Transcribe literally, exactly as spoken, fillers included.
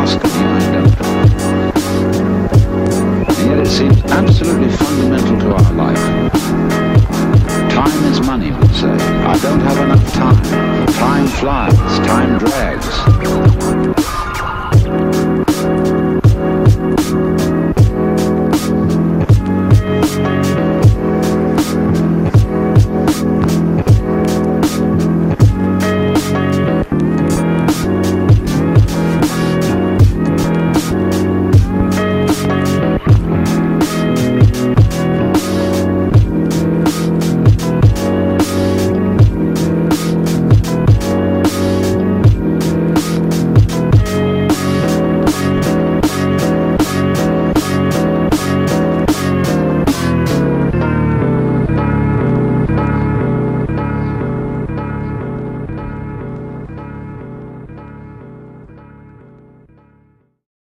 task of mind, and yet it seems absolutely fundamental to our life. Time is money, we say. I don't have enough time. Time flies, time drags.